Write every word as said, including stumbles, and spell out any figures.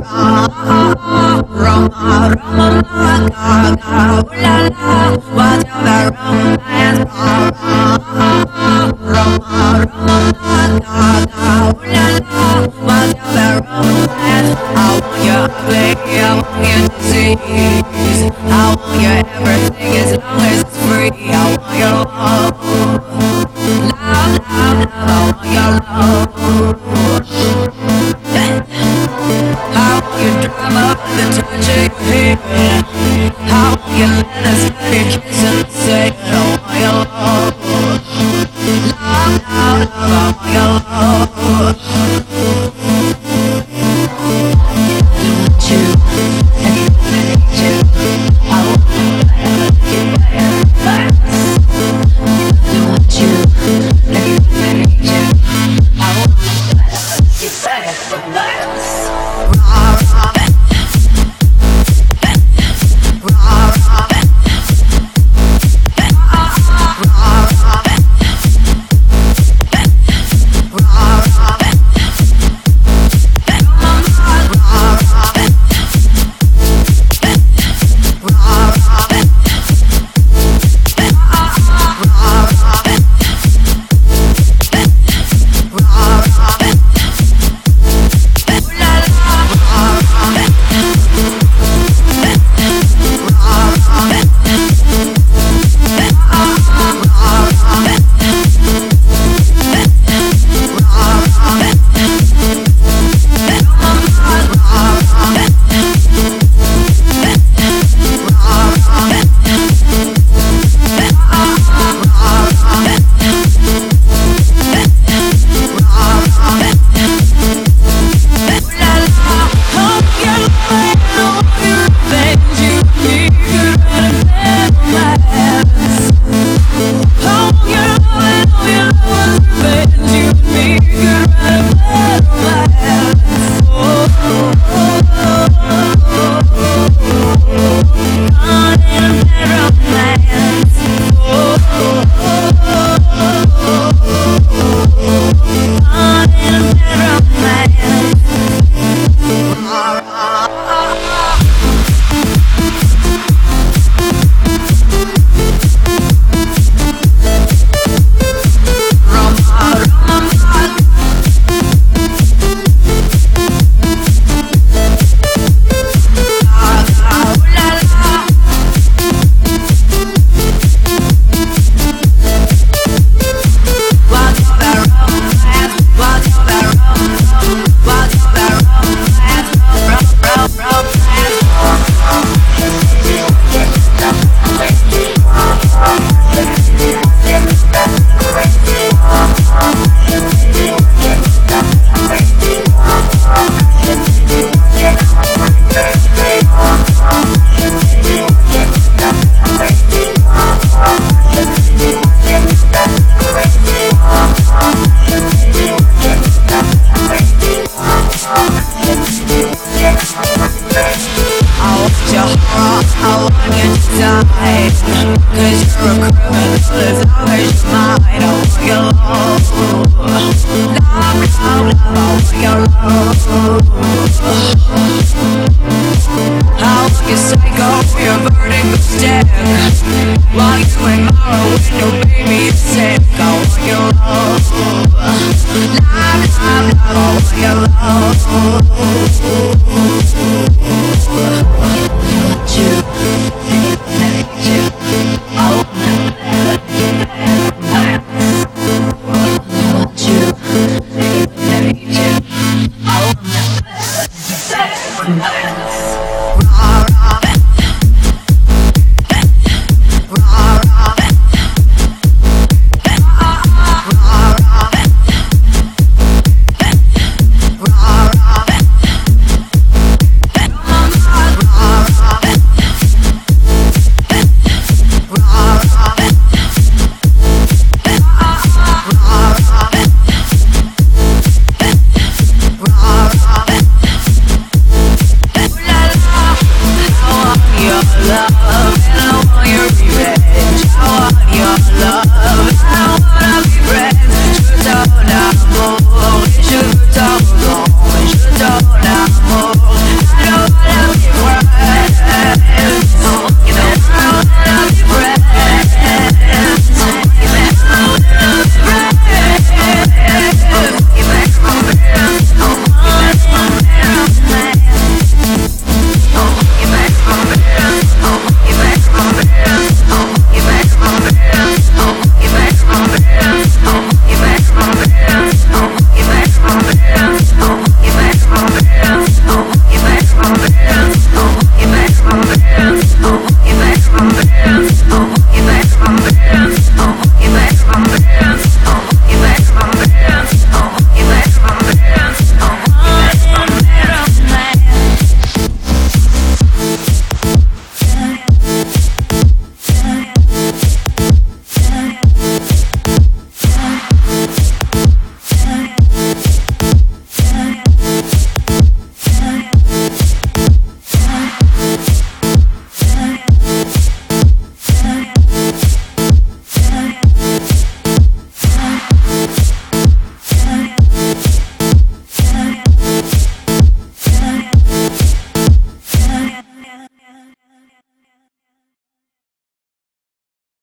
Roma, Roma, Gaga, ooh la la, what's your romance? Roma, Roma, Gaga, ooh la la, what's your romance? I want your ugly, I want your disease, I want your everything as long as it's free. I want your love, love, love, love, I want your love. How you drive up the touch of your head? How you let us let you kiss and say, oh, my love, love, love, love, my love. Want you, I need you. I want you, I want you, I need you. I want you, Nice.